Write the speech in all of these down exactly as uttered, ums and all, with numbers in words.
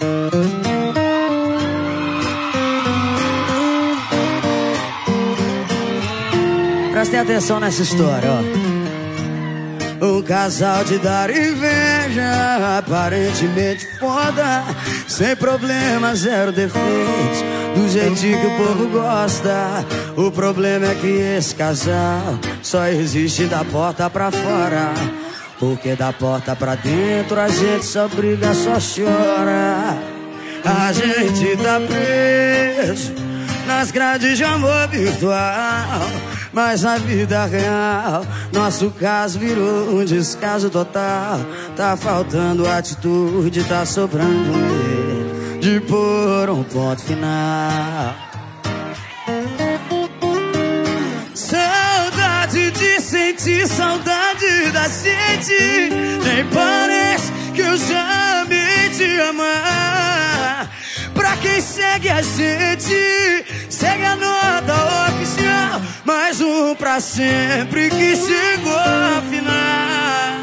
Prestem atenção nessa história, ó. Um casal de dar inveja, aparentemente foda, sem problemas, zero defeitos, do jeitinho que o povo gosta. O problema é que esse casal só existe da porta pra fora, porque da porta pra dentro a gente só briga, só chora. A gente tá preso nas grades de amor virtual, mas na vida real nosso caso virou um descaso total. Tá faltando atitude, tá sobrando medo de pôr um ponto final. Saudade de sentir saudade da gente, nem parece que eu já amei te amar. Pra quem segue a gente, segue a nota oficial, mais um pra sempre que chegou ao final.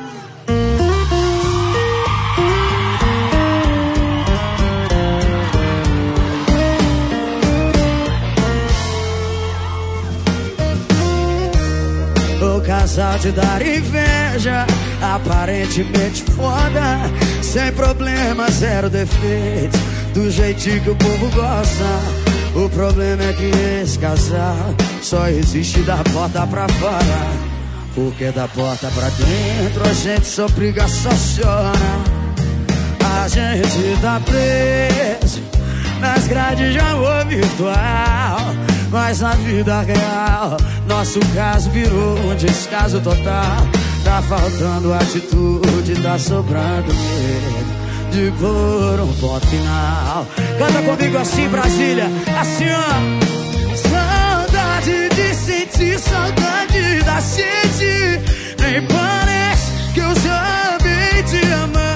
O casal de dar inveja, aparentemente foda, sem problema, zero defeitos, do jeitinho que o povo gosta. O problema é que esse casal só existe da porta pra fora, porque da porta pra dentro a gente só briga, só chora. A gente tá preso nas grades de amor virtual, mas na vida real nosso caso virou um descaso total. Tá faltando atitude, tá sobrando medo de pôr um ponto final. Canta comigo assim, Brasília, assim ó. Saudade de sentir saudade da gente, nem parece que eu já amei te amar.